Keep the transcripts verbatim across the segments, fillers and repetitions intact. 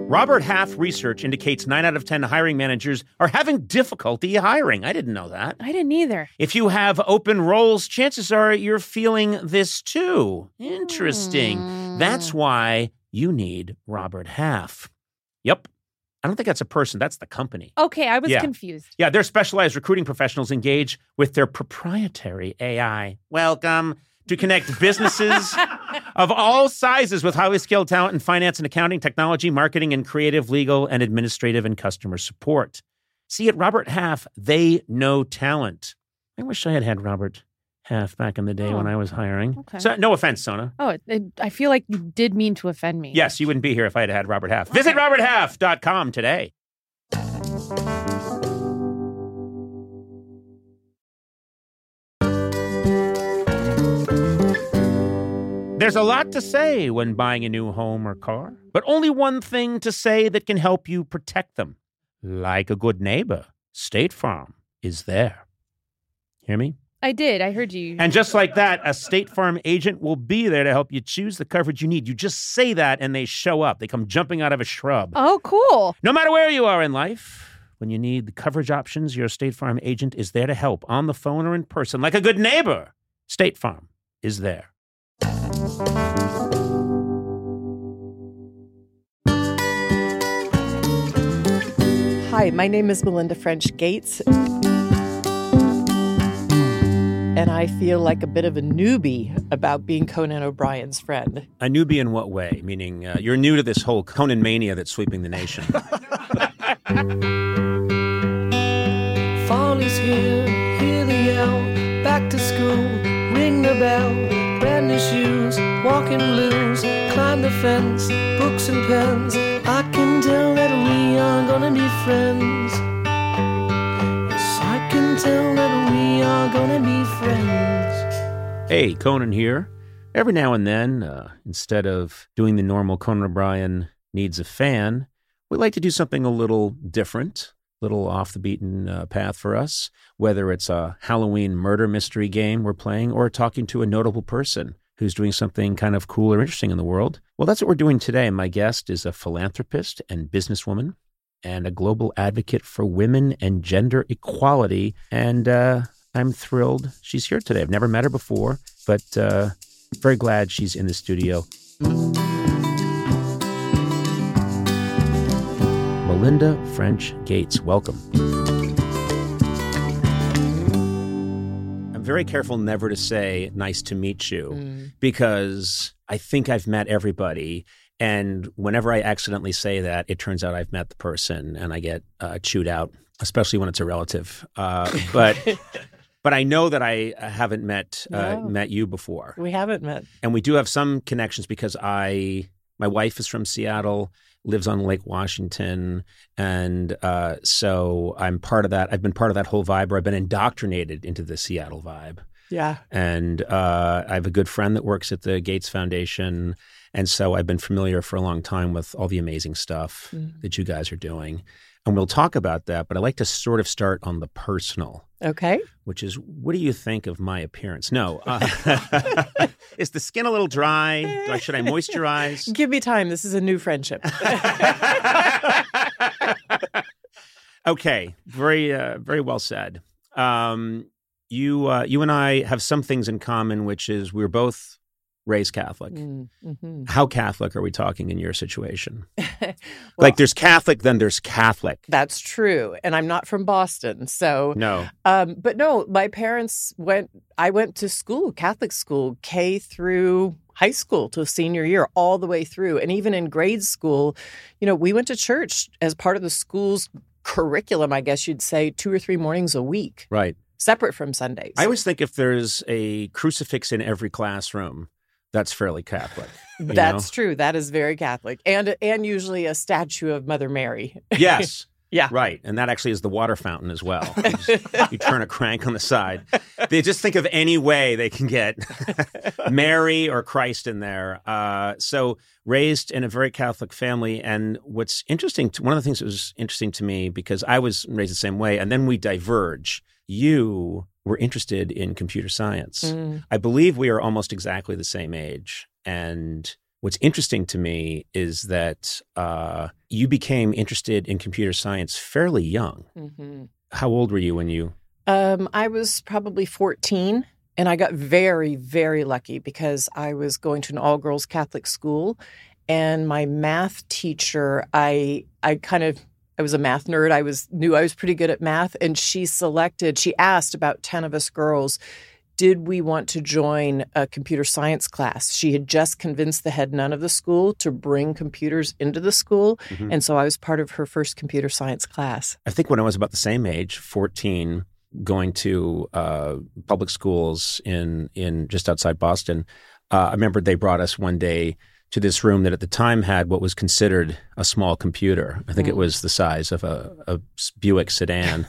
Robert Half research indicates nine out of ten hiring managers are having difficulty hiring. I didn't know that. I didn't either. If you have open roles, chances are you're feeling this too. Interesting. Mm. That's why you need Robert Half. Yep. I don't think that's a person. That's the company. Okay, I was Yeah. confused. Yeah, their specialized recruiting professionals engage with their proprietary A I. Welcome to connect businesses of all sizes with highly skilled talent in finance and accounting, technology, marketing, and creative, legal, and administrative and customer support. See, at Robert Half, they know talent. I wish I had had Robert Half back in the day Oh. when I was hiring. Okay. So, no offense, Sona. Oh, it, it, I feel like you did mean to offend me. Yes, you wouldn't be here if I had had Robert Half. Visit robert half dot com today. There's a lot to say when buying a new home or car, but only one thing to say that can help you protect them. Like a good neighbor, State Farm is there. Hear me? I did. I heard you. And just like that, a State Farm agent will be there to help you choose the coverage you need. You just say that and they show up. They come jumping out of a shrub. Oh, cool. No matter where you are in life, when you need the coverage options, your State Farm agent is there to help on the phone or in person. Like a good neighbor, State Farm is there. Hi, my name is Melinda French Gates, and I feel like a bit of a newbie about being Conan O'Brien's friend. A newbie in what way? Meaning uh, you're new to this whole Conan mania that's sweeping the nation. Fall is here, hear the yell, back to school, ring the bell, brand new shoes, walking blues, climb the fence, books and pens, I can tell that we are gonna be friends. Yes, I can tell that we are gonna be friends. Hey, Conan here. Every now and then, uh, instead of doing the normal Conan O'Brien needs a fan, we like to do something a little different, a little off the beaten uh, path for us, whether it's a Halloween murder mystery game we're playing or talking to a notable person who's doing something kind of cool or interesting in the world. Well, that's what we're doing today. My guest is a philanthropist and businesswoman and a global advocate for women and gender equality. And uh, I'm thrilled she's here today. I've never met her before, but uh, very glad she's in the studio. Melinda French Gates, welcome. I'm very careful never to say nice to meet you Mm. because I think I've met everybody. And whenever I accidentally say that, it turns out I've met the person and I get uh, chewed out, especially when it's a relative. Uh, but but I know that I haven't met uh, No. met you before. We haven't met. And we do have some connections because I, my wife is from Seattle, lives on Lake Washington. And uh, so I'm part of that. I've been part of that whole vibe, or I've been indoctrinated into the Seattle vibe. Yeah. And uh, I have a good friend that works at the Gates Foundation. And so I've been familiar for a long time with all the amazing stuff Mm. that you guys are doing. And we'll talk about that. But I like to sort of start on the personal, Okay. which is, what do you think of my appearance? No. Uh, is the skin a little dry? Do I, should I moisturize? Give me time. This is a new friendship. Okay. Very, uh, very well said. Um, you, uh, you and I have some things in common, which is we're both raised Catholic. Mm, mhm. How Catholic are we talking in your situation? Well, Like there's Catholic, then there's Catholic. that's true. And I'm not from Boston. So, No. um, but no, my parents went, I went to school, Catholic school, K through high school to senior year, all the way through. And even in grade school, you know, we went to church as part of the school's curriculum, I guess you'd say, two or three mornings a week, Right. separate from Sundays. I always think if there's a crucifix in every classroom, that's fairly Catholic. you That's know? true. That is very Catholic. And and usually a statue of Mother Mary. Yes. Yeah. Right. And that actually is the water fountain as well. You, just- you turn a crank on the side. They just think of any way they can get Mary or Christ in there. Uh, so raised in a very Catholic family. And what's interesting, to, one of the things that was interesting to me, because I was raised the same way, and then we diverge. You were interested in computer science. Mm. I believe we are almost exactly the same age. And what's interesting to me is that uh, you became interested in computer science fairly young. Mm-hmm. How old were you when you? Um, I was probably fourteen, and I got very, very lucky because I was going to an all-girls Catholic school, and my math teacher, I I kind of, I was a math nerd. I was knew I was pretty good at math, and she selected, she asked about ten of us girls, did we want to join a computer science class? She had just convinced the head nun of the school to bring computers into the school. Mm-hmm. And so I was part of her first computer science class. I think when I was about the same age, fourteen, going to uh, public schools in, in just outside Boston, uh, I remember they brought us one day to this room that at the time had what was considered a small computer. I think mm. it was the size of a, a Buick sedan.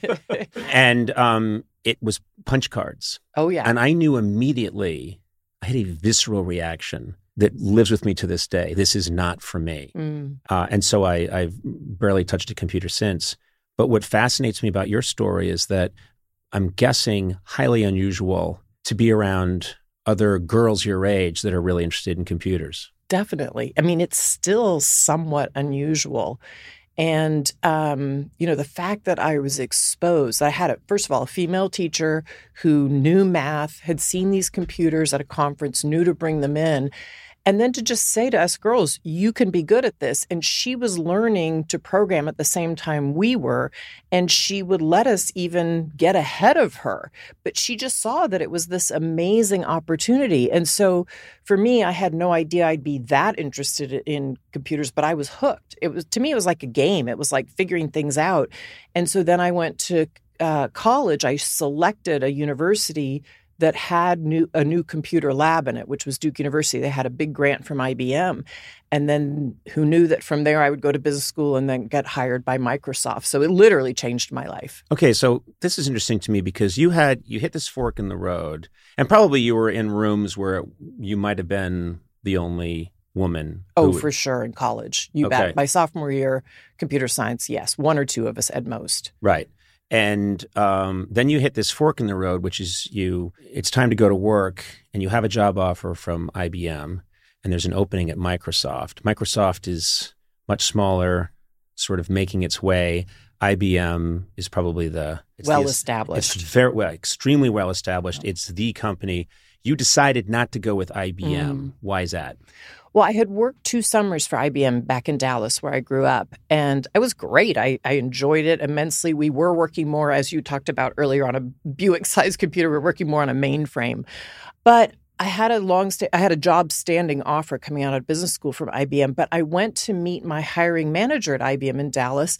and um, it was punch cards. Oh, yeah. And I knew immediately, I had a visceral reaction that lives with me to this day. This is not for me. Mm. Uh, and so I, I've barely touched a computer since. But what fascinates me about your story is that I'm guessing highly unusual to be around other girls your age that are really interested in computers. Definitely. I mean, it's still somewhat unusual. And, um, you know, the fact that I was exposed, I had, a, first of all, a female teacher who knew math, had seen these computers at a conference, knew to bring them in. And then to just say to us girls, you can be good at this. And she was learning to program at the same time we were. And she would let us even get ahead of her. But she just saw that it was this amazing opportunity. And so for me, I had no idea I'd be that interested in computers, but I was hooked. It was, to me, it was like a game. It was like figuring things out. And so then I went to uh, college. I selected a university that had new, a new computer lab in it, which was Duke University. They had a big grant from I B M. And then who knew that from there I would go to business school and then get hired by Microsoft. So it literally changed my life. Okay, so this is interesting to me because you had, you hit this fork in the road, and probably you were in rooms where you might have been the only woman. Oh, who... for sure, in college. You okay. bet. My sophomore year, computer science, yes. One or two of us at most. Right. And um, then you hit this fork in the road, which is you, it's time to go to work, and you have a job offer from I B M, and there's an opening at Microsoft. Microsoft is much smaller, sort of making its way. I B M is probably the... It's well the, established. It's very well, extremely well established. It's the company. You decided not to go with I B M. Mm. Why is that? Well, I had worked two summers for I B M back in Dallas, where I grew up, and it was great. I, I enjoyed it immensely. We were working more, as you talked about earlier, on a Buick-sized computer. We were working more on a mainframe. But I had a long sta- I had a job standing offer coming out of business school from I B M, but I went to meet my hiring manager at I B M in Dallas,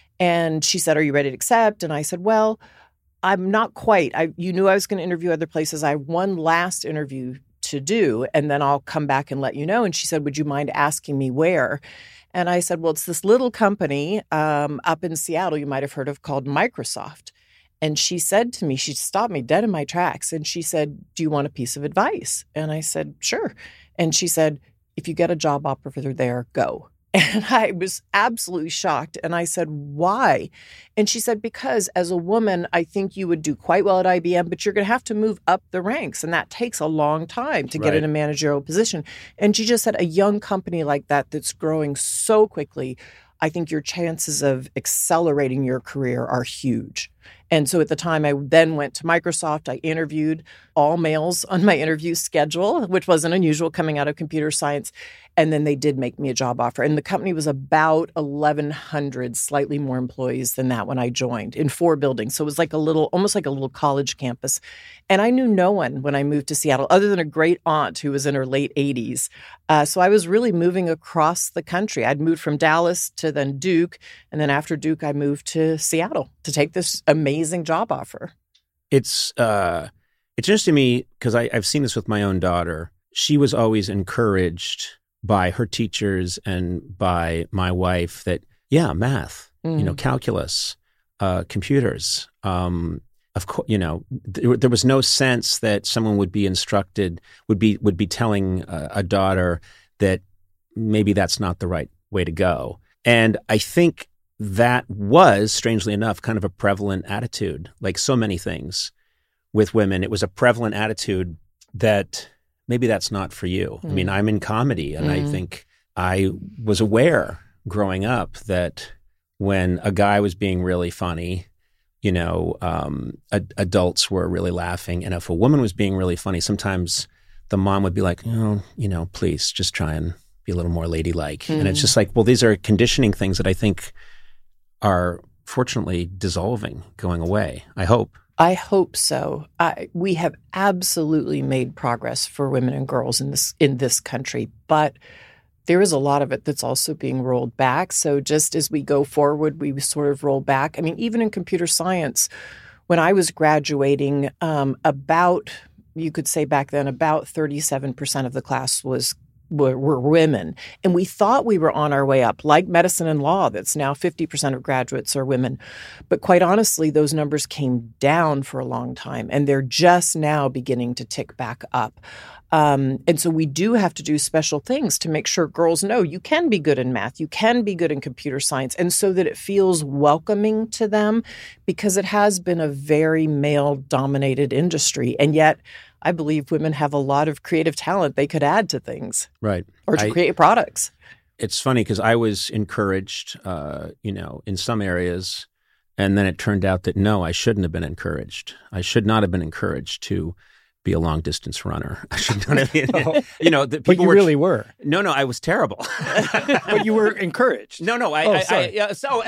and she said, "Are you ready to accept?" And I said, "Well, I'm not quite. I, you knew I was going to interview other places. I have one last interview to do, and then I'll come back and let you know." And she said, "Would you mind asking me where?" And I said, "Well, it's this little company um, up in Seattle you might have heard of called Microsoft." And she said to me, she stopped me dead in my tracks, and she said, "Do you want a piece of advice?" And I said, "Sure." And she said, "If you get a job offer there, go." And I was absolutely shocked. And I said, "Why?" And she said, "Because as a woman, I think you would do quite well at I B M, but you're going to have to move up the ranks. And that takes a long time to get right. in a managerial position." And she just said, a young company like that that's growing so quickly, I think your chances of accelerating your career are huge. And so at the time, I then went to Microsoft. I interviewed all males on my interview schedule, which wasn't unusual coming out of computer science. And then they did make me a job offer. And the company was about eleven hundred, slightly more employees than that when I joined, in four buildings. So it was like a little, almost like a little college campus. And I knew no one when I moved to Seattle, other than a great aunt who was in her late eighties. Uh, so I was really moving across the country. I'd moved from Dallas to then Duke. And then after Duke, I moved to Seattle to take this amazing job offer. It's uh, it's interesting to me because I've seen this with my own daughter. She was always encouraged by her teachers and by my wife that, yeah, math, mm. you know, calculus, uh, computers. Um, of course, you know, th- there was no sense that someone would be instructed, would be would be telling a, a daughter that maybe that's not the right way to go. And I think that was, strangely enough, kind of a prevalent attitude, like so many things with women. It was a prevalent attitude that maybe that's not for you. Mm. I mean, I'm in comedy, and Mm. I think I was aware growing up that when a guy was being really funny, you know, um, ad- adults were really laughing. And if a woman was being really funny, sometimes the mom would be like, oh, you know, please just try and be a little more ladylike. Mm. And it's just like, well, these are conditioning things that I think are fortunately dissolving, going away. I hope. I hope so. I, we have absolutely made progress for women and girls in this in this country, but there is a lot of it that's also being rolled back. So just as we go forward, we sort of roll back. I mean, even in computer science, when I was graduating, um, about, you could say back then, about thirty-seven percent of the class was were, were women. And we thought we were on our way up, like medicine and law, that's now fifty percent of graduates are women. But quite honestly, those numbers came down for a long time, and they're just now beginning to tick back up. Um, and so we do have to do special things to make sure girls know you can be good in math, you can be good in computer science, and so that it feels welcoming to them, because it has been a very male-dominated industry. And yet, I believe women have a lot of creative talent they could add to things. Right. Or to I, create products. It's funny because I was encouraged, uh, you know, in some areas, and then it turned out that no, I shouldn't have been encouraged. I should not have been encouraged to be a long distance runner. I should not have been, oh, you know, the people but you were, really were. No, no, I was terrible. But you were encouraged. No, no, I, oh, I, sorry. I yeah, so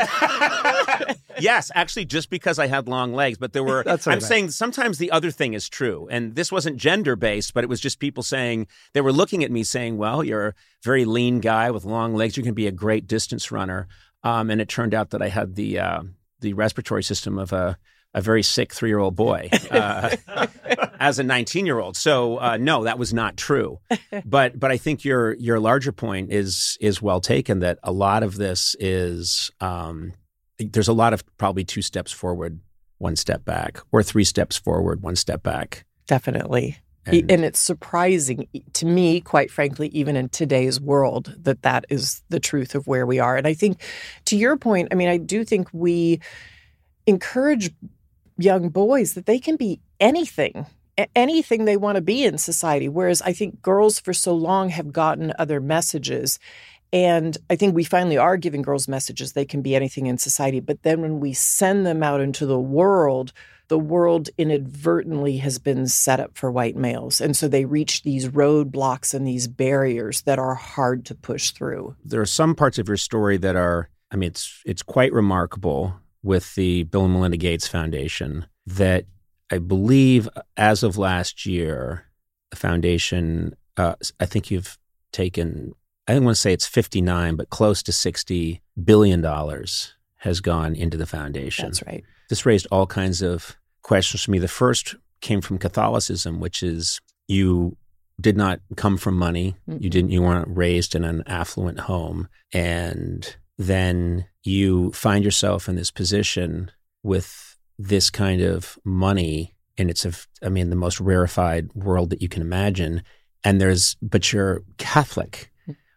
yes, actually, just because I had long legs, but there were, That's what I'm I meant. saying sometimes the other thing is true. And this wasn't gender based, but it was just people saying, they were looking at me saying, well, you're a very lean guy with long legs. You can be a great distance runner. Um, and it turned out that I had the, uh, the respiratory system of a, a very sick three-year-old boy uh, as a nineteen-year-old. So uh, no, that was not true. But but I think your your larger point is is well taken. That a lot of this is um, there's a lot of probably two steps forward, one step back, or three steps forward, one step back. Definitely. And, and it's surprising to me, quite frankly, even in today's world, that that is the truth of where we are. And I think, to your point, I mean, I do think we encourage young boys that they can be anything, anything they want to be in society. Whereas I think girls for so long have gotten other messages. And I think we finally are giving girls messages they can be anything in society. But then when we send them out into the world, the world inadvertently has been set up for white males. And so they reach these roadblocks and these barriers that are hard to push through. There are some parts of your story that are, I mean, it's it's quite remarkable with the Bill and Melinda Gates Foundation that I believe as of last year, the foundation, uh, I think you've taken, I don't want to say it's fifty-nine, but close to sixty billion dollars has gone into the foundation. That's right. This raised all kinds of questions for me. The first came from Catholicism, which is you did not come from money. Mm-hmm. You didn't, you weren't raised in an affluent home. And then you find yourself in this position with this kind of money, and it's a, I mean, the most rarefied world that you can imagine. And there's, but you're Catholic,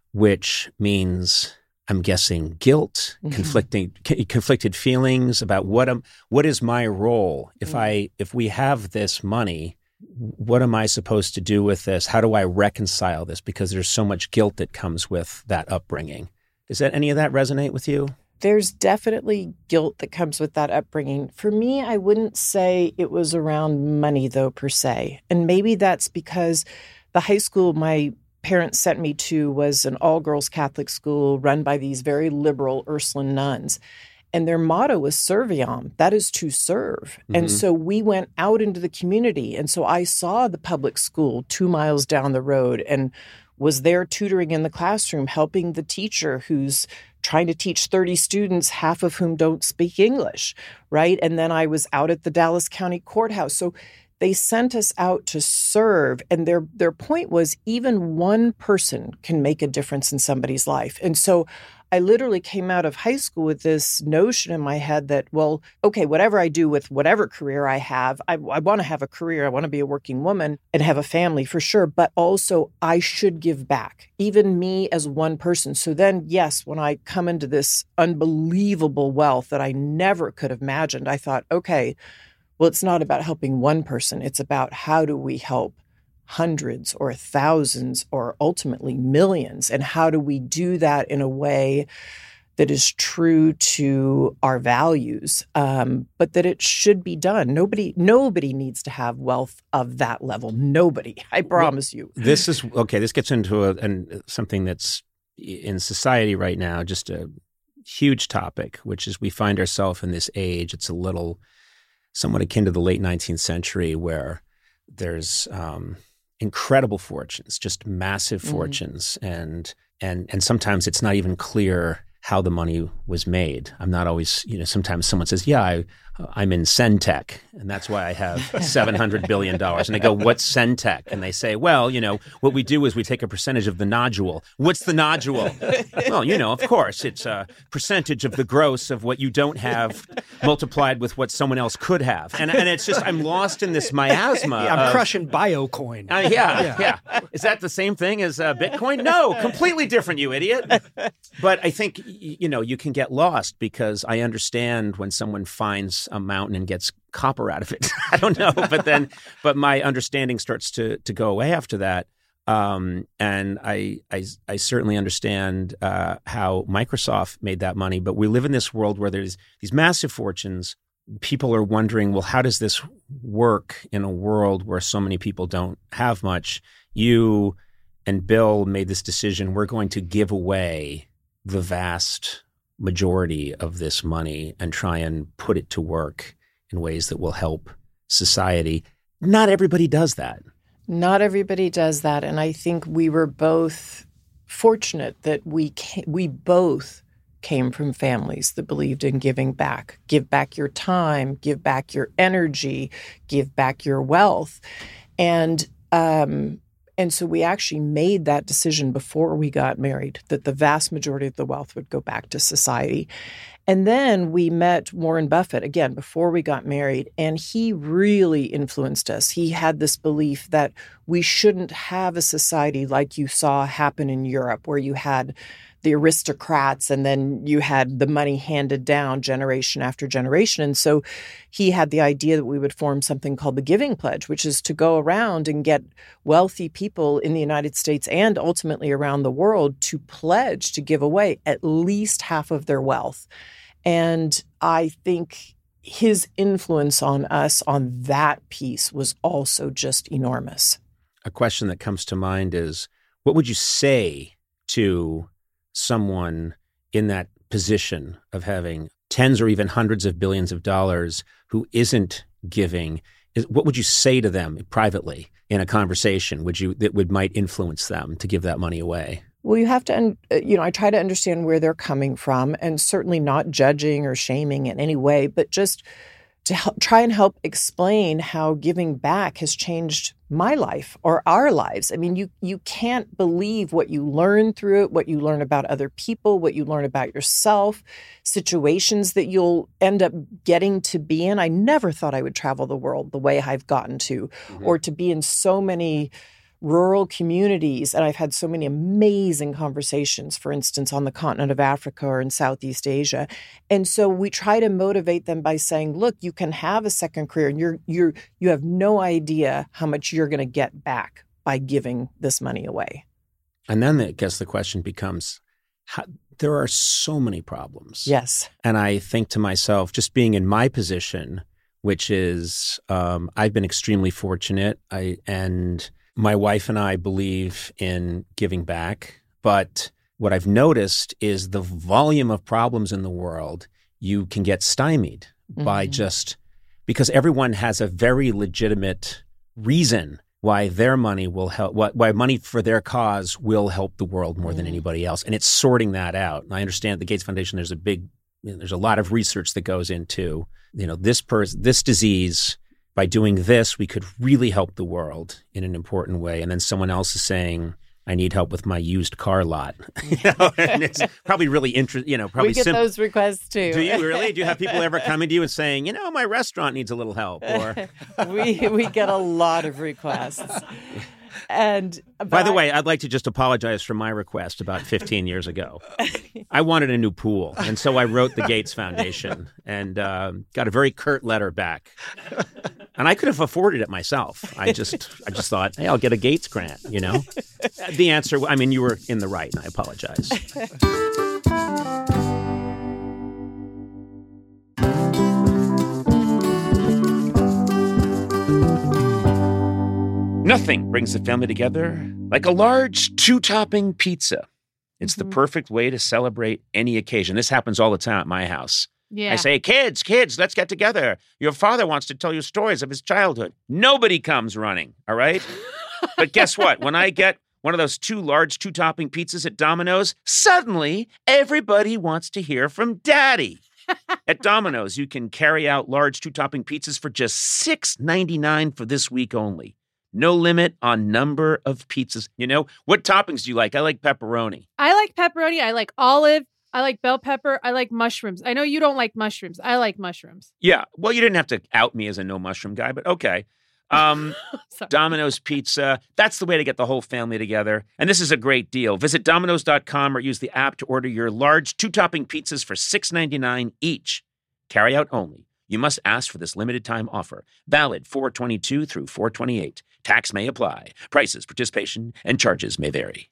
which means, I'm guessing, guilt, mm-hmm. conflicting, c- conflicted feelings about what am, what is my role if mm-hmm. I, if we have this money, what am I supposed to do with this? How do I reconcile this? Because there's so much guilt that comes with that upbringing. Does that any of that resonate with you? There's definitely guilt that comes with that upbringing. For me, I wouldn't say it was around money, though, per se. And maybe that's because the high school my parents sent me to was an all-girls Catholic school run by these very liberal Ursuline nuns. And their motto was Serviam, that is to serve. Mm-hmm. And so we went out into the community. And so I saw the public school two miles down the road and was there tutoring in the classroom, helping the teacher who's trying to teach thirty students, half of whom don't speak English, right? And then I was out at the Dallas County Courthouse. So they sent us out to serve. And their their point was even one person can make a difference in somebody's life. And so I literally came out of high school with this notion in my head that, well, okay, whatever I do with whatever career I have, I, I want to have a career. I want to be a working woman and have a family for sure. But also I should give back, even me as one person. So then, yes, when I come into this unbelievable wealth that I never could have imagined, I thought, okay, well, it's not about helping one person. It's about how do we help hundreds or thousands or ultimately millions. And how do we do that in a way that is true to our values, um, but that it should be done? Nobody, nobody needs to have wealth of that level. Nobody, I promise well, you. This is, okay, this gets into a, an, something that's in society right now, just a huge topic, which is we find ourselves in this age. It's a little somewhat akin to the late nineteenth century, where there's um, incredible fortunes, just massive mm-hmm. fortunes, and and and sometimes it's not even clear how the money was made. I'm not always, you know, sometimes someone says, yeah, I, I'm in Centec, and that's why I have seven hundred billion dollars. And I go, what's Centec? And they say, well, you know, what we do is we take a percentage of the nodule. What's the nodule? Well, you know, of course, it's a percentage of the gross of what you don't have multiplied with what someone else could have. And and it's just, I'm lost in this miasma. Yeah, I'm of, crushing Biocoin. Uh, yeah, yeah, yeah. Is that the same thing as uh, Bitcoin? No, completely different, you idiot. But I think, you know, you can get lost, because I understand when someone finds a mountain and gets copper out of it. I don't know, but then, but my understanding starts to to go away after that. Um, and I, I I certainly understand uh, how Microsoft made that money. But we live in this world where there's these massive fortunes. People are wondering, well, how does this work in a world where so many people don't have much? You and Bill made this decision. We're going to give away the vast majority of this money and try and put it to work in ways that will help society. Not everybody does that. Not everybody does that. And I think we were both fortunate that we came, we both came from families that believed in giving back. Give back your time, give back your energy, give back your wealth. And um And so we actually made that decision before we got married, that the vast majority of the wealth would go back to society. And then we met Warren Buffett, again, before we got married, and he really influenced us. He had this belief that we shouldn't have a society like you saw happen in Europe, where you had the aristocrats and then you had the money handed down generation after generation. And so he had the idea that we would form something called the Giving Pledge, which is to go around and get wealthy people in the United States and ultimately around the world to pledge to give away at least half of their wealth. And I think his influence on us on that piece was also just enormous. A question that comes to mind is, what would you say to someone in that position of having tens or even hundreds of billions of dollars who isn't giving? Is, what would you say to them privately in a conversation would you that would might influence them to give that money away? Well, you have to, you know, I try to understand where they're coming from, and certainly not judging or shaming in any way, but just to help, try and help explain how giving back has changed my life or our lives. I mean, you you can't believe what you learn through it, what you learn about other people, what you learn about yourself, situations that you'll end up getting to be in. I never thought I would travel the world the way I've gotten to, mm-hmm. or to be in so many rural communities. And I've had so many amazing conversations, for instance, on the continent of Africa or in Southeast Asia. And so we try to motivate them by saying, look, you can have a second career, and you're you're you have no idea how much you're going to get back by giving this money away. And then I guess the question becomes, how, there are so many problems. Yes. And I think to myself, just being in my position, which is um, I've been extremely fortunate. I and my wife and I believe in giving back, but what I've noticed is the volume of problems in the world, you can get stymied mm-hmm. by just, because everyone has a very legitimate reason why their money will help, why money for their cause will help the world more mm-hmm. than anybody else. And it's sorting that out. And I understand at the Gates Foundation, there's a big, you know, there's a lot of research that goes into, you know, this person, this disease. By doing this, we could really help the world in an important way. And then someone else is saying, I need help with my used car lot. You know, and it's probably really interesting, you know, probably We get simple. Those requests too. Do you really? Do you have people ever coming to you and saying, you know, my restaurant needs a little help? Or we we get a lot of requests. And by the I, way, I'd like to just apologize for my request about fifteen years ago. I wanted a new pool, and so I wrote the Gates Foundation and uh, got a very curt letter back. And I could have afforded it myself. I just I just thought, hey, I'll get a Gates grant, you know? The answer, I mean, you were in the right, and I apologize. Nothing brings the family together like a large two-topping pizza. It's mm-hmm. the perfect way to celebrate any occasion. This happens all the time at my house. Yeah. I say, kids, kids, let's get together. Your father wants to tell you stories of his childhood. Nobody comes running, all right? But guess what? When I get one of those two large two-topping pizzas at Domino's, suddenly everybody wants to hear from Daddy. At Domino's, you can carry out large two-topping pizzas for just six ninety-nine for this week only. No limit on number of pizzas. You know, what toppings do you like? I like pepperoni. I like pepperoni. I like olive. I like bell pepper. I like mushrooms. I know you don't like mushrooms. I like mushrooms. Yeah. Well, you didn't have to out me as a no mushroom guy, but okay. Um, Domino's Pizza. That's the way to get the whole family together. And this is a great deal. Visit Domino's dot com or use the app to order your large two-topping pizzas for six ninety-nine each. Carry out only. You must ask for this limited time offer. Valid four twenty-two through four twenty-eight. Tax may apply. Prices, participation, and charges may vary.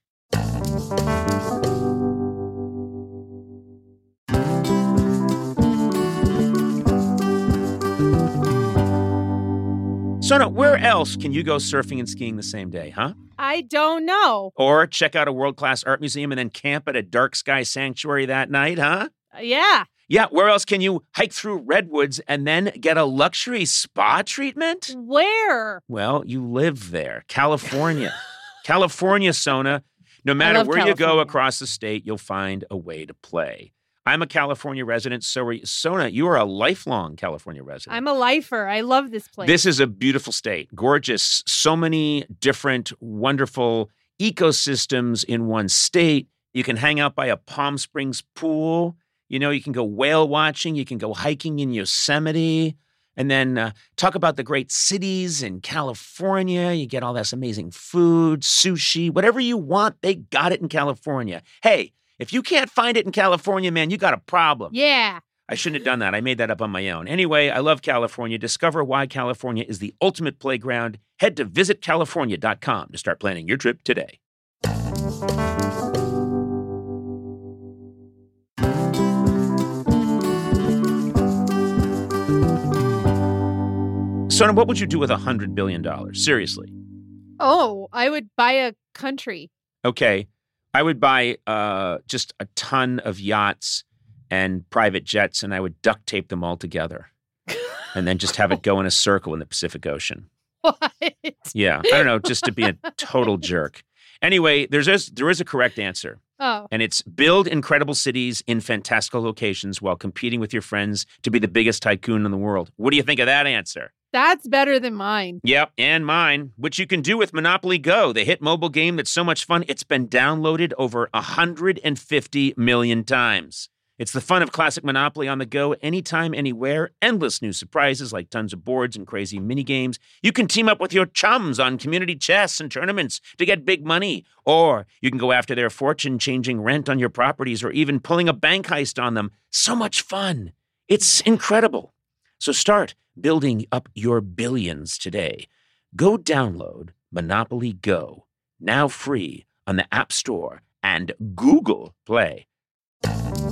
Sona, where else can you go surfing and skiing the same day, huh? I don't know. Or check out a world-class art museum and then camp at a dark sky sanctuary that night, huh? Uh, yeah. Yeah, where else can you hike through redwoods and then get a luxury spa treatment? Where? Well, you live there. California. California, Sona. No matter where California. you go across the state, you'll find a way to play. I'm a California resident, so are you. Sona, you are a lifelong California resident. I'm a lifer. I love this place. This is a beautiful state. Gorgeous. So many different, wonderful ecosystems in one state. You can hang out by a Palm Springs pool. You know, you can go whale watching. You can go hiking in Yosemite. And then uh, talk about the great cities in California. You get all this amazing food, sushi, whatever you want, they got it in California. Hey, if you can't find it in California, man, you got a problem. Yeah. I shouldn't have done that. I made that up on my own. Anyway, I love California. Discover why California is the ultimate playground. Head to visit california dot com to start planning your trip today. Sona, what would you do with one hundred billion dollars? Seriously. Oh, I would buy a country. Okay. I would buy uh, just a ton of yachts and private jets, and I would duct tape them all together and then just have it go in a circle in the Pacific Ocean. What? Yeah. I don't know, just to be a total jerk. Anyway, there's a, there is a correct answer. Oh. And it's build incredible cities in fantastical locations while competing with your friends to be the biggest tycoon in the world. What do you think of that answer? That's better than mine. Yep, and mine, which you can do with Monopoly Go, the hit mobile game that's so much fun, it's been downloaded over one hundred fifty million times. It's the fun of classic Monopoly on the go, anytime, anywhere, endless new surprises like tons of boards and crazy mini games. You can team up with your chums on community chess and tournaments to get big money, or you can go after their fortune changing rent on your properties or even pulling a bank heist on them. So much fun. It's incredible. So start building up your billions today. Go download Monopoly Go, now free on the App Store and Google Play. You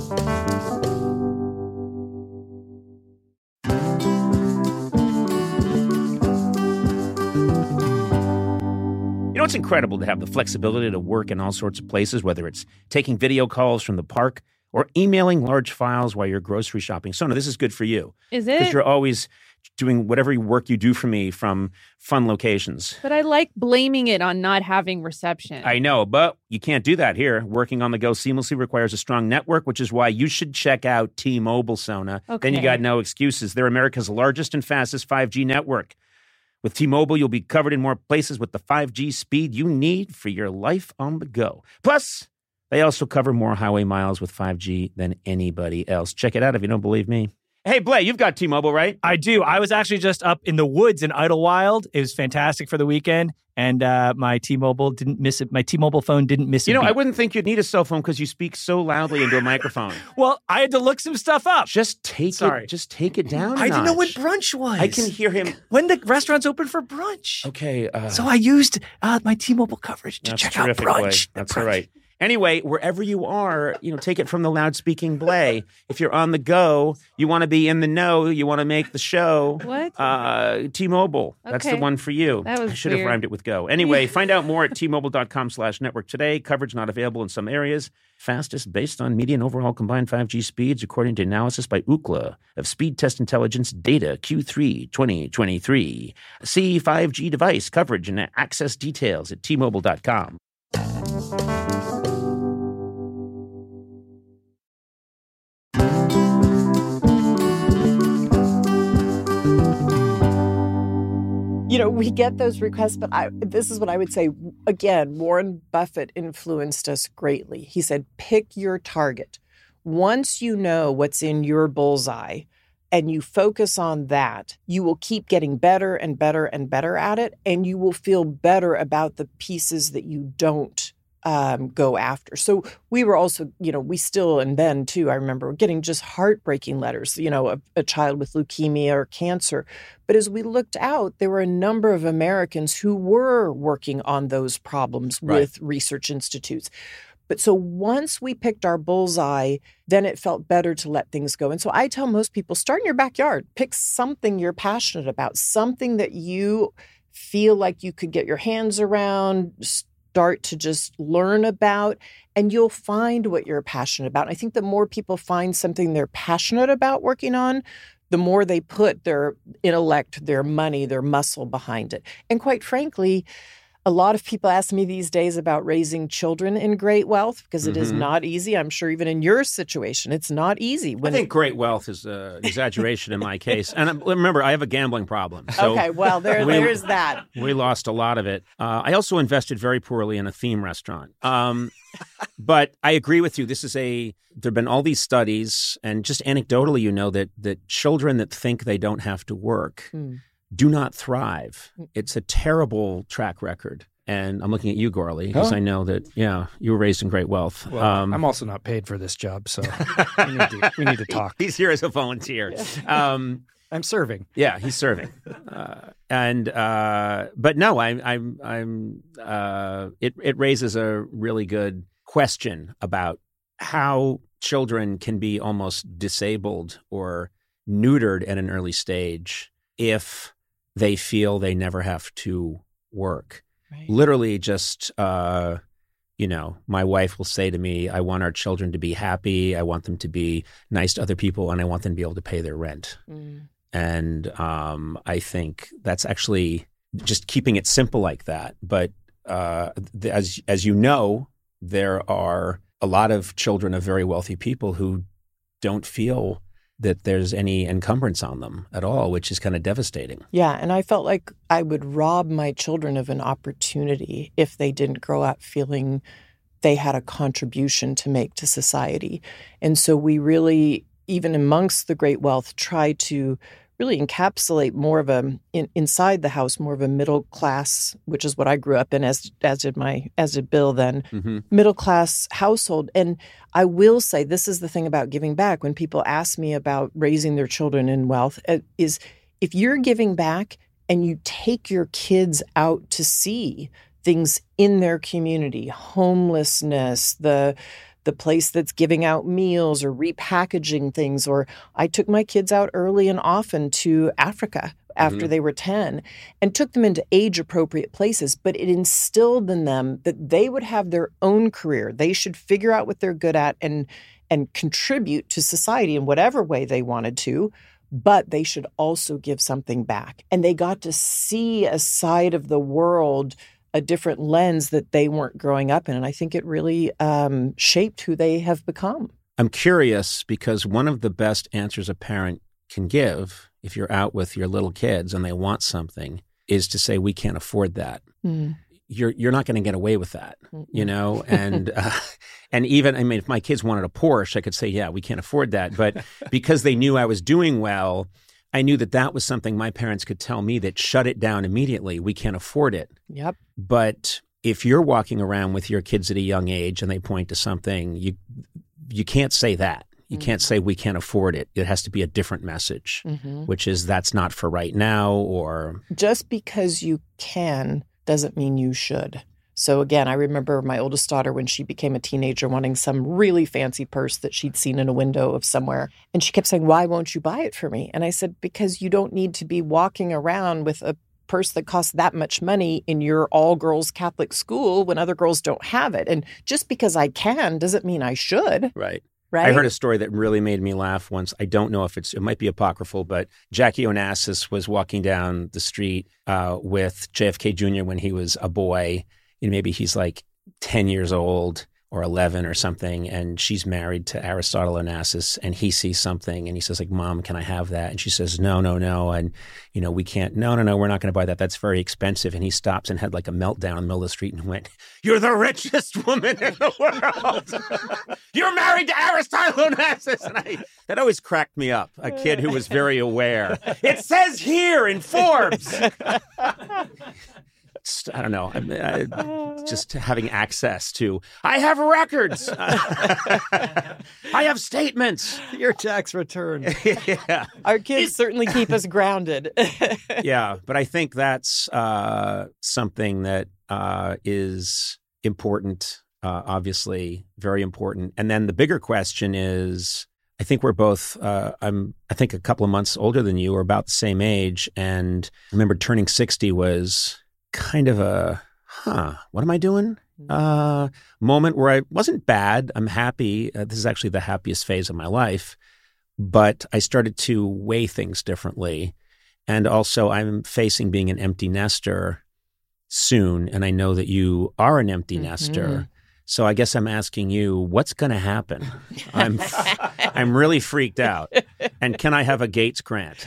know, it's incredible to have the flexibility to work in all sorts of places, whether it's taking video calls from the park or emailing large files while you're grocery shopping. Sona, this is good for you. Is it? Because you're always doing whatever work you do for me from fun locations. But I like blaming it on not having reception. I know, but you can't do that here. Working on the go seamlessly requires a strong network, which is why you should check out T-Mobile, Sona. Okay. Then you got no excuses. They're America's largest and fastest five G network. With T-Mobile, you'll be covered in more places with the five G speed you need for your life on the go. Plus, they also cover more highway miles with five G than anybody else. Check it out if you don't believe me. Hey, Blay, you've got T-Mobile, right? I do. I was actually just up in the woods in Idlewild. It was fantastic for the weekend. And uh, my T-Mobile didn't miss it. My T-Mobile phone didn't miss it. You know, beat. I wouldn't think you'd need a cell phone because you speak so loudly into a microphone. Well, I had to look some stuff up. Just take Sorry. it. Just take it down. a I didn't know notch. when brunch was. I can hear him. When the restaurant's open for brunch. Okay. Uh, So I used uh, my T-Mobile coverage to that's check out terrific, brunch. Blay. The That's brunch. all right. Anyway, wherever you are, you know, take it from the loud-speaking Blay. If you're on the go, you want to be in the know, you want to make the show. What? Uh, T-Mobile. That's the Okay. one for you. That was I should have weird. rhymed it with go. Anyway, find out more at T-Mobile.com slash network today. Coverage not available in some areas. Fastest based on median overall combined five G speeds, according to analysis by Ookla of Speed Test Intelligence data Q three twenty twenty-three. See five G device coverage and access details at T Mobile dot com. You know, we get those requests, but I, this is what I would say. Again, Warren Buffett influenced us greatly. He said, pick your target. Once you know what's in your bullseye and you focus on that, you will keep getting better and better and better at it. And you will feel better about the pieces that you don't um, go after. So we were also, you know, we still, and then too, I remember getting just heartbreaking letters, you know, a, a child with leukemia or cancer. But as we looked out, there were a number of Americans who were working on those problems Right. with research institutes. But so once we picked our bullseye, then it felt better to let things go. And so I tell most people, start in your backyard. Pick something you're passionate about, something that you feel like you could get your hands around, start to just learn about, and you'll find what you're passionate about. And I think the more people find something they're passionate about working on, the more they put their intellect, their money, their muscle behind it. And quite frankly, a lot of people ask me these days about raising children in great wealth because it is Mhm. not easy. I'm sure even in your situation, it's not easy. I When think great wealth is uh, an exaggeration in my case. And um, remember, I have a gambling problem. So okay, well, there, we- there's that. we lost a lot of it. Uh, I also invested very poorly in a theme restaurant. Um, but I agree with you. This is a, there have been all these studies, and just anecdotally, you know, that, that children that think they don't have to work Hmm. do not thrive. It's a terrible track record. And I'm looking at you, Gorley, because Huh? I know that, yeah, you were raised in great wealth. Well, Um, I'm also not paid for this job, so we, need to, we need to talk. He's here as a volunteer. Um, I'm serving. Yeah, he's serving, uh, and uh, but no, I'm I'm I'm. Uh, it it raises a really good question about how children can be almost disabled or neutered at an early stage if they feel they never have to work. Right. Literally, just uh, you know, my wife will say to me, "I want our children to be happy. I want them to be nice to other people, and I want them to be able to pay their rent." Mm. And um, I think that's actually just keeping it simple like that. But uh, th- as as you know, there are a lot of children of very wealthy people who don't feel that there's any encumbrance on them at all, which is kind of devastating. Yeah, and I felt like I would rob my children of an opportunity if they didn't grow up feeling they had a contribution to make to society. And so we really, even amongst the great wealth, try to really encapsulate more of a in, inside the house, more of a middle class, which is what I grew up in, as as did my as did Bill then, Mm-hmm. middle class household. And I will say, this is the thing about giving back. When people ask me about raising their children in wealth, uh, is if you're giving back and you take your kids out to see things in their community, homelessness, the the place that's giving out meals or repackaging things. Or I took my kids out early and often to Africa after Mhm. they were ten and took them into age-appropriate places. But it instilled in them that they would have their own career. They should figure out what they're good at and and contribute to society in whatever way they wanted to. But they should also give something back. And they got to see a side of the world, a different lens that they weren't growing up in. And I think it really um, shaped who they have become. I'm curious because one of the best answers a parent can give if you're out with your little kids and they want something is to say, we can't afford that. Mm. You're you're not going to get away with that, you know? And uh, And even, I mean, if my kids wanted a Porsche, I could say, yeah, we can't afford that. But because they knew I was doing well, I knew that that was something my parents could tell me that shut it down immediately. We can't afford it. Yep. But if you're walking around with your kids at a young age and they point to something, you you can't say that. You can't say we can't afford it. It has to be a different message, Mm-hmm. which is that's not for right now, or Just because you can doesn't mean you should. So again, I remember my oldest daughter when she became a teenager wanting some really fancy purse that she'd seen in a window of somewhere. And she kept saying, why won't you buy it for me? And I said, because you don't need to be walking around with a purse that costs that much money in your all-girls Catholic school when other girls don't have it. And just because I can doesn't mean I should. right. Right? I heard a story that really made me laugh once. I don't know if it's, it might be apocryphal, but Jackie Onassis was walking down the street uh, with J F K Junior when he was a boy. And maybe he's like ten years old or eleven or something. And she's married to Aristotle Onassis, and he sees something and he says like, Mom, can I have that? And she says, no, no, no. And, you know, we can't, no, no, no, we're not going to buy that. That's very expensive. And he stops and had like a meltdown in the middle of the street and went, you're the richest woman in the world. You're married to Aristotle Onassis. And I, that always cracked me up. A kid who was very aware. It says here in Forbes. I don't know. I, I, just having access to, I have records. I have statements. Your tax return. yeah. Our kids certainly keep us grounded. yeah. But I think that's uh, something that uh, is important, uh, obviously very important. And then the bigger question is, I think we're both, uh, I'm, I think a couple of months older than you, or about the same age. And I remember turning sixty was kind of a, huh, what am I doing? Uh, moment where I wasn't bad. I'm happy. Uh, this is actually the happiest phase of my life. But I started to weigh things differently. And also I'm facing being an empty nester soon. And I know that you are an empty Mm-hmm. nester. So I guess I'm asking you, what's going to happen? I'm I'm really freaked out. And can I have a Gates grant?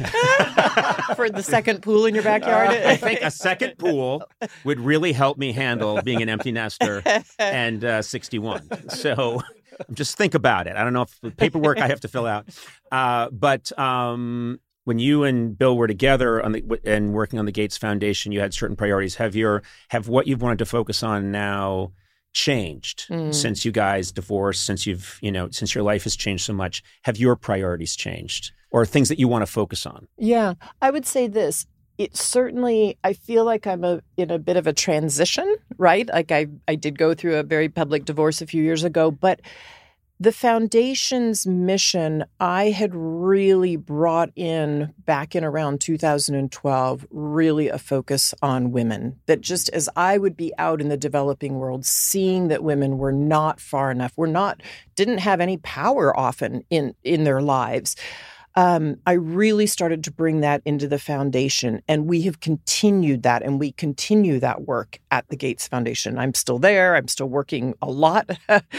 For the second pool in your backyard? I think a second pool would really help me handle being an empty nester and uh, sixty-one. So just think about it. I don't know if the paperwork I have to fill out. Uh, but um, when you and Bill were together on the, and working on the Gates Foundation, you had certain priorities. Have your have what you've wanted to focus on now changed mm. since you guys divorced, since you've, you know, since your life has changed so much? Have your priorities changed, or things that you want to focus on? Yeah, I would say this. It certainly, I feel like I'm a, in a bit of a transition, right? Like I, I did go through a very public divorce a few years ago, but the foundation's mission, I had really brought in back in around two thousand twelve, really a focus on women. That just as I would be out in the developing world, seeing that women were not far enough, were not, didn't have any power often in, in their lives. Um, I really started to bring that into the foundation, and we have continued that, and we continue that work at the Gates Foundation. I'm still there. I'm still working a lot.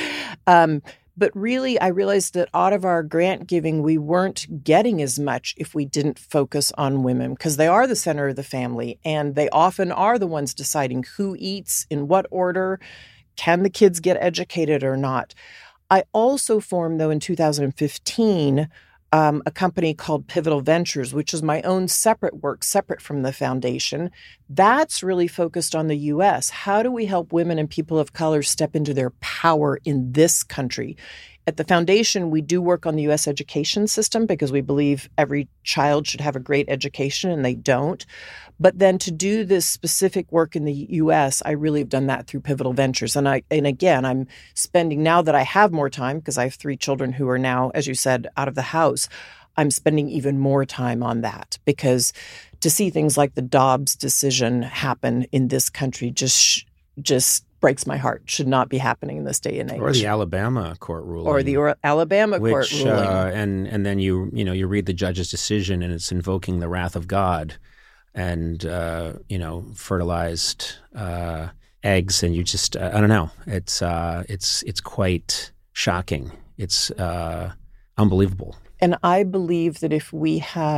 um, But really, I realized that out of our grant giving, we weren't getting as much if we didn't focus on women, because they are the center of the family, and they often are the ones deciding who eats, in what order, can the kids get educated or not. I also formed, though, in two thousand fifteen, um, a company called Pivotal Ventures, which is my own separate work, separate from the foundation. That's really focused on the U S. How do we help women and people of color step into their power in this country? At the foundation, we do work on the U S education system because we believe every child should have a great education, and they don't. But then to do this specific work in the U S, I really have done that through Pivotal Ventures. And I, and again, I'm spending, now that I have more time, because I have three children who are now, as you said, out of the house, I'm spending even more time on that, because to see things like the Dobbs decision happen in this country just, just breaks my heart. Should not be happening in this day and age. Or the Alabama court ruling. Or the or Alabama which, court ruling. Uh, and and then you you know you read the judge's decision, and it's invoking the wrath of God, and uh, you know fertilized uh, eggs, and you just uh, I don't know. It's uh, it's it's quite shocking. It's uh, unbelievable. And I believe that if we had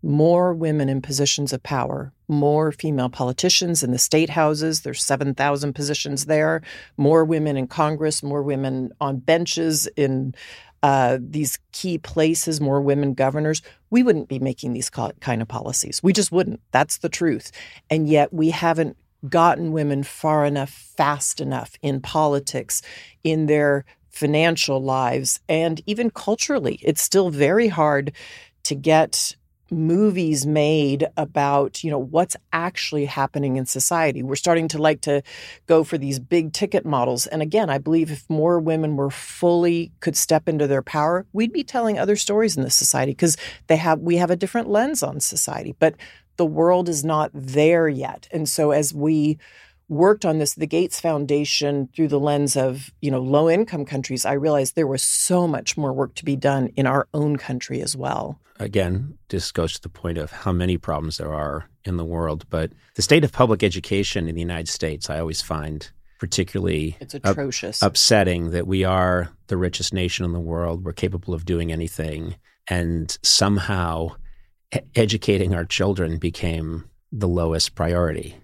more women in positions of power, more female politicians in the state houses. There's seven thousand positions there, more women in Congress, more women on benches in uh, these key places, more women governors. We wouldn't be making these kind of policies. We just wouldn't. That's the truth. And yet we haven't gotten women far enough, fast enough in politics, in their financial lives, and even culturally. It's still very hard to get movies made about, you know, what's actually happening in society. We're starting to like to go for these big ticket models. And again, I believe if more women were fully could step into their power, we'd be telling other stories in this society because they have we have a different lens on society. But the world is not there yet. And so as we worked on this, the Gates Foundation, through the lens of, you know, low-income countries, I realized there was so much more work to be done in our own country as well. Again, this goes to the point of how many problems there are in the world. But the state of public education in the United States, I always find particularly it's atrocious. Up- upsetting that we are the richest nation in the world. We're capable of doing anything. And somehow e- educating our children became the lowest priority.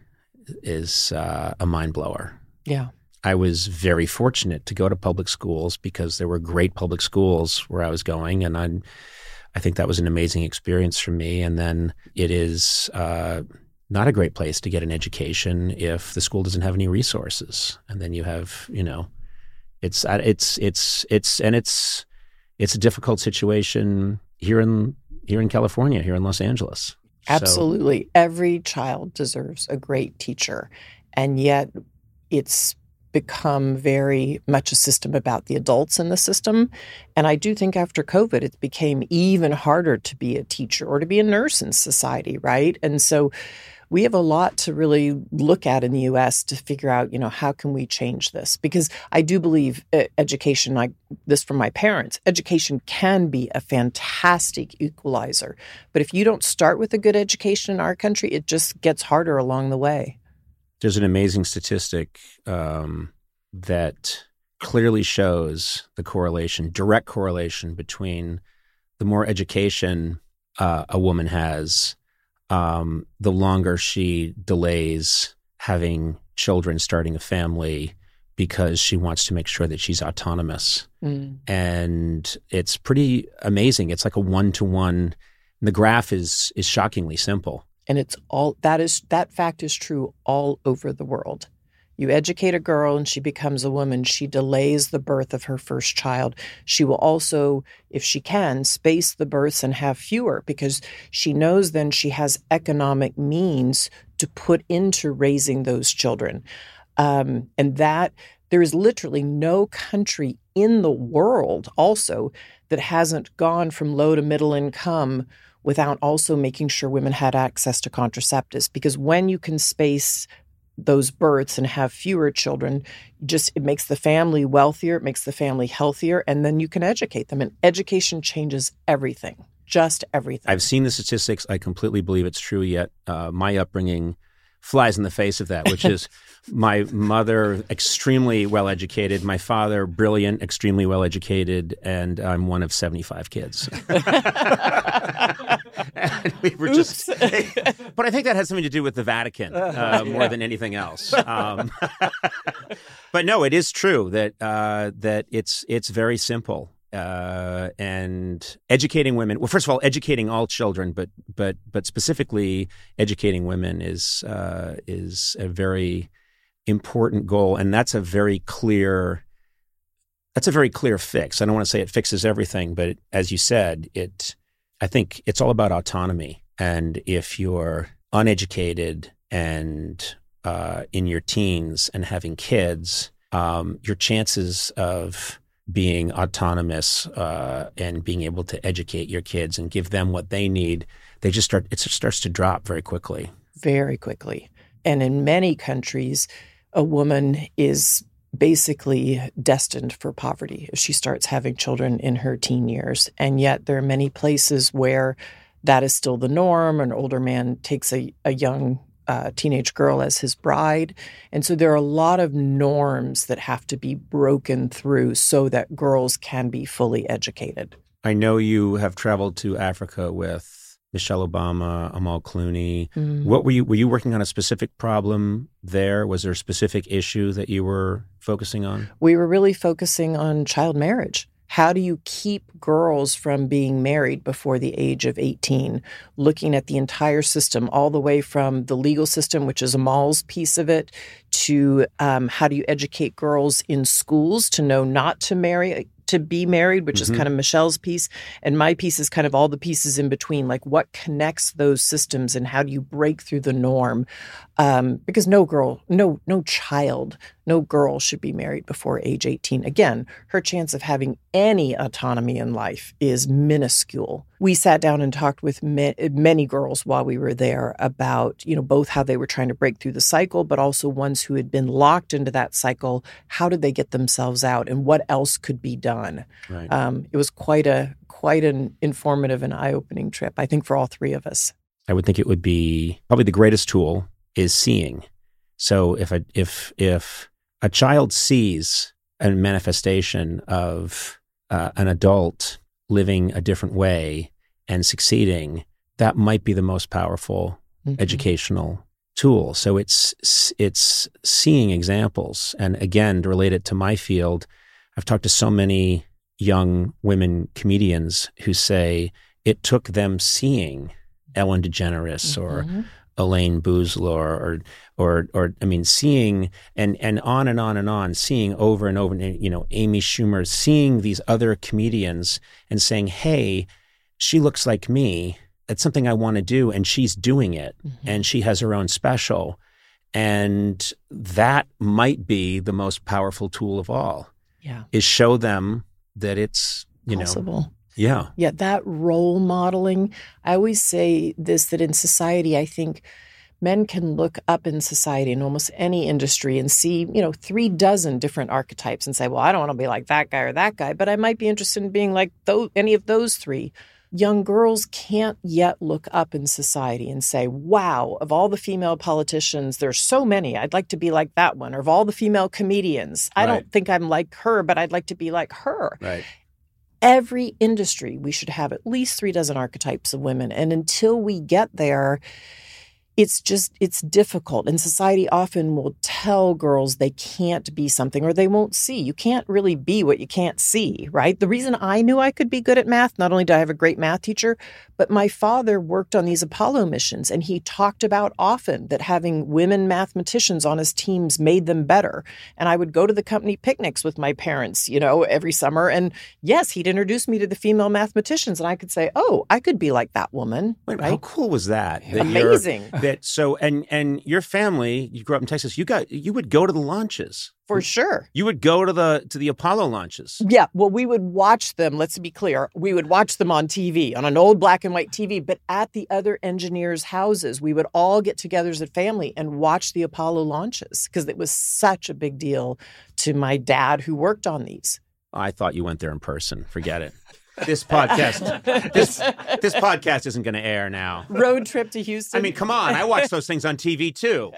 Is uh, a mind blower. Yeah. I was very fortunate to go to public schools because there were great public schools where I was going. And I I think that was an amazing experience for me. And then it is uh, not a great place to get an education if the school doesn't have any resources. And then you have, you know, it's, it's, it's, it's, and it's, it's a difficult situation here in, here in California, here in Los Angeles. Absolutely. So, every child deserves a great teacher. And yet it's become very much a system about the adults in the system. And I do think after COVID, it became even harder to be a teacher or to be a nurse in society, right? And so we have a lot to really look at in the U S to figure out, you know, how can we change this? Because I do believe uh, education, like this from my parents, education can be a fantastic equalizer. But if you don't start with a good education in our country, it just gets harder along the way. There's an amazing statistic um, that clearly shows the correlation, direct correlation between the more education uh, a woman has, Um, the longer she delays having children, starting a family, because she wants to make sure that she's autonomous. Mm. And it's pretty amazing. It's like a one-to-one. The graph is is shockingly simple. And it's all that is that fact is true all over the world. You educate a girl and she becomes a woman. She delays the birth of her first child. She will also, if she can, space the births and have fewer because she knows then she has economic means to put into raising those children. Um, and that there is literally no country in the world also that hasn't gone from low to middle income without also making sure women had access to contraceptives. Because when you can space those births and have fewer children, just it makes the family wealthier, it makes the family healthier, and then you can educate them. And education changes everything, just everything. I've seen the statistics. I completely believe it's true, yet uh, my upbringing flies in the face of that, which is my mother extremely well-educated, my father brilliant, extremely well-educated, and I'm one of seventy-five kids. And we were just, but I think that has something to do with the Vatican uh, more yeah. than anything else. Um, but no, it is true that uh, that it's it's very simple. Uh, and educating women. Well, first of all, educating all children, but but but specifically educating women is uh, is a very important goal, and that's a very clear. That's a very clear fix. I don't want to say it fixes everything, but as you said, it. I think it's all about autonomy. And if you're uneducated and uh, in your teens and having kids, um, your chances of being autonomous uh, and being able to educate your kids and give them what they need, they just start, it just starts to drop very quickly. Very quickly. And in many countries, a woman is basically destined for poverty if she starts having children in her teen years. And yet there are many places where that is still the norm. An older man takes a, a young uh, teenage girl as his bride. And so there are a lot of norms that have to be broken through so that girls can be fully educated. I know you have traveled to Africa with Michelle Obama, Amal Clooney. Mm. What were you were you working on a specific problem there? Was there a specific issue that you were focusing on? We were really focusing on child marriage. How do you keep girls from being married before the age of eighteen? Looking at the entire system, all the way from the legal system, which is Amal's piece of it, to um, how do you educate girls in schools to know not to marry, to be married, which Mm-hmm. is kind of Michelle's piece. And my piece is kind of all the pieces in between, like what connects those systems and how do you break through the norm? Um, because no girl, no no child, no girl should be married before age eighteen. Again, her chance of having any autonomy in life is minuscule. We sat down and talked with ma- many girls while we were there about, you know, both how they were trying to break through the cycle, but also ones who had been locked into that cycle. How did they get themselves out, and what else could be done? Right. Um, it was quite a quite an informative and eye-opening trip, I think, for all three of us. I would think it would be probably the greatest tool is seeing. So if a if if a child sees a manifestation of uh, an adult living a different way and succeeding, that might be the most powerful Mhm. educational tool. So it's it's seeing examples. And again, to relate it to my field, I've talked to so many young women comedians who say it took them seeing Ellen DeGeneres or Mhm. Elaine Boozler or or or I mean seeing and and on and on and on, seeing over and over, and you know, Amy Schumer, seeing these other comedians and saying, hey, she looks like me. It's something I want to do, and she's doing it, Mm-hmm. and she has her own special. And that might be the most powerful tool of all, Yeah, is show them that it's, you know, possible. yeah. Yeah, that role modeling. I always say this, that in society, I think men can look up in society in almost any industry and see, you know, three dozen different archetypes and say, well, I don't want to be like that guy or that guy, but I might be interested in being like those, any of those three. Young girls can't yet look up in society and say, wow, of all the female politicians, there's so many. I'd like to be like that one. Or of all the female comedians, I Right. don't think I'm like her, but I'd like to be like her. Right. Every industry, we should have at least three dozen archetypes of women. And until we get there, it's just, it's difficult. And society often will tell girls they can't be something, or they won't see. You can't really be what you can't see, right? The reason I knew I could be good at math, not only did I have a great math teacher, but my father worked on these Apollo missions, and he talked about often that having women mathematicians on his teams made them better. And I would go to the company picnics with my parents, you know, every summer. And yes, he'd introduce me to the female mathematicians, and I could say, oh, I could be like that woman. Wait, right? how cool was that? That you're- Amazing. That so and and your family, you grew up in Texas. You got you would go to the launches. For sure. You would go to the to the Apollo launches. Yeah, well, we would watch them. Let's be clear. We would watch them on T V, on an old black and white T V, but at the other engineers' houses, we would all get together as a family and watch the Apollo launches because it was such a big deal to my dad who worked on these. I thought you went there in person. Forget it. This podcast, this this podcast isn't going to air now. Road trip to Houston. I mean, come on. I watch those things on T V too.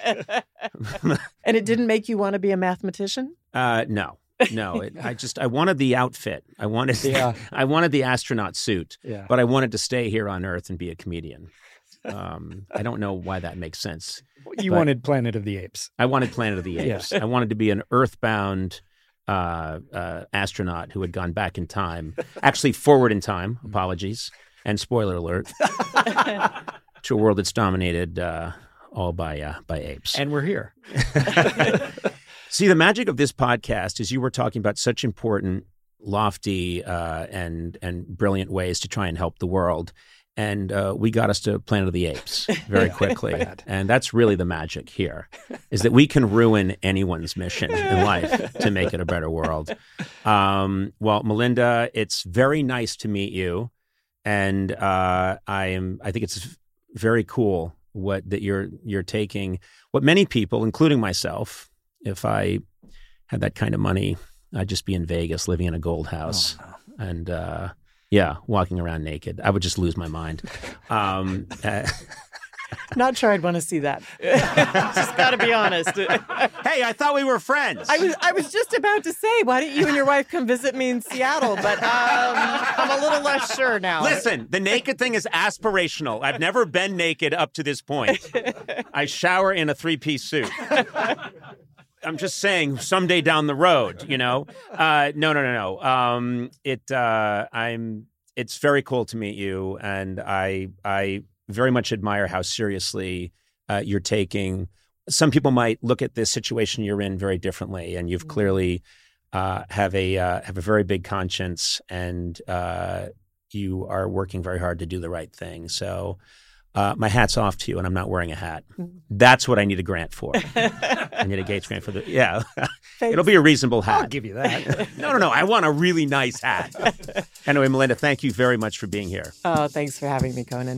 And it didn't make you want to be a mathematician? Uh, no, no. It, I just I wanted the outfit. I wanted Yeah. I wanted the astronaut suit. Yeah. But I wanted to stay here on Earth and be a comedian. Um, I don't know why that makes sense. You But- wanted Planet of the Apes. I wanted Planet of the Apes. I wanted to be an earthbound uh, uh, astronaut who had gone back in time, actually forward in time. Apologies and spoiler alert to a world that's dominated uh, all by uh, by apes. And we're here. See, the magic of this podcast is you were talking about such important, lofty, uh, and and brilliant ways to try and help the world. And uh, we got us to Planet of the Apes very quickly. Bad. And that's really the magic here, is that we can ruin anyone's mission in life to make it a better world. Um, well, Melinda, it's very nice to meet you. And uh, I am. I think it's very cool what that you're you're taking what many people, including myself, if I had that kind of money, I'd just be in Vegas living in a gold house. Oh, And uh, yeah, walking around naked. I would just lose my mind. Um, uh, Not sure I'd want to see that. Just got to be honest. Hey, I thought we were friends. I was I was just about to say, why don't you and your wife come visit me in Seattle? But um, I'm a little less sure now. Listen, the naked thing is aspirational. I've never been naked up to this point. I shower in a three-piece suit. I'm just saying, someday down the road, you know. Uh, no, no, no, no. Um, it. Uh, I'm. It's very cool to meet you, and I. I very much admire how seriously uh, you're taking. Some people might look at this situation you're in very differently, and you've clearly uh, have a uh, have a very big conscience, and uh, you are working very hard to do the right thing. So. Uh, my hat's off to you, and I'm not wearing a hat. That's what I need a grant for. I need a Gates grant for the, yeah. It'll be a reasonable hat. I'll give you that. no, no, no. I want a really nice hat. Anyway, Melinda, thank you very much for being here. Oh, thanks for having me, Conan.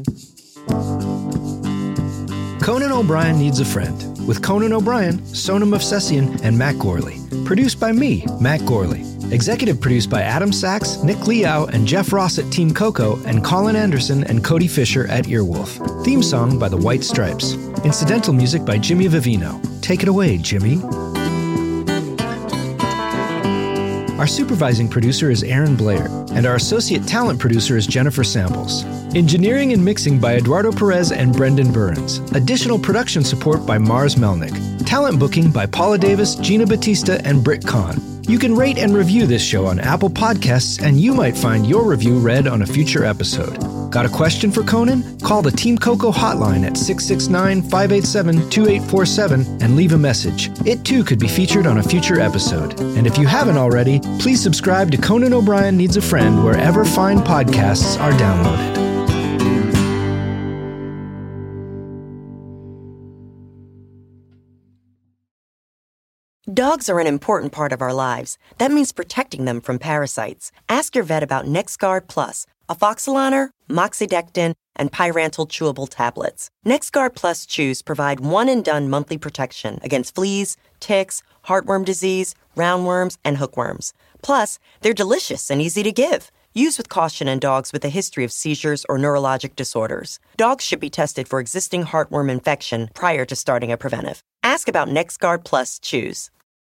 Conan O'Brien Needs a Friend, with Conan O'Brien, Sonam Movsesian, and Matt Gorley. Produced by me, Matt Gorley. Executive produced by Adam Sachs, Nick Liao, and Jeff Ross at Team Coco, and Colin Anderson and Cody Fisher at Earwolf. Theme song by The White Stripes. Incidental music by Jimmy Vivino. Take it away, Jimmy. Our supervising producer is Aaron Blair, and our associate talent producer is Jennifer Samples. Engineering and mixing by Eduardo Perez and Brendan Burns. Additional production support by Mars Melnick. Talent booking by Paula Davis, Gina Batista, and Britt Kahn. You can rate and review this show on Apple Podcasts, and you might find your review read on a future episode. Got a question for Conan? Call the Team Coco hotline at six six nine, five eight seven, two eight four seven and leave a message. It too could be featured on a future episode. And if you haven't already, please subscribe to Conan O'Brien Needs a Friend wherever fine podcasts are downloaded. Dogs are an important part of our lives. That means protecting them from parasites. Ask your vet about NexGard Plus, Afoxolaner, Moxidectin, and Pyrantel chewable tablets. NexGard Plus chews provide one-and-done monthly protection against fleas, ticks, heartworm disease, roundworms, and hookworms. Plus, they're delicious and easy to give. Use with caution in dogs with a history of seizures or neurologic disorders. Dogs should be tested for existing heartworm infection prior to starting a preventive. Ask about NexGard Plus chews.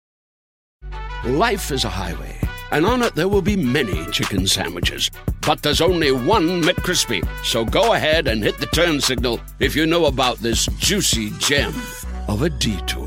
Life is a highway, and on it there will be many chicken sandwiches. But there's only one McCrispy. So go ahead and hit the turn signal if you know about this juicy gem of a detour.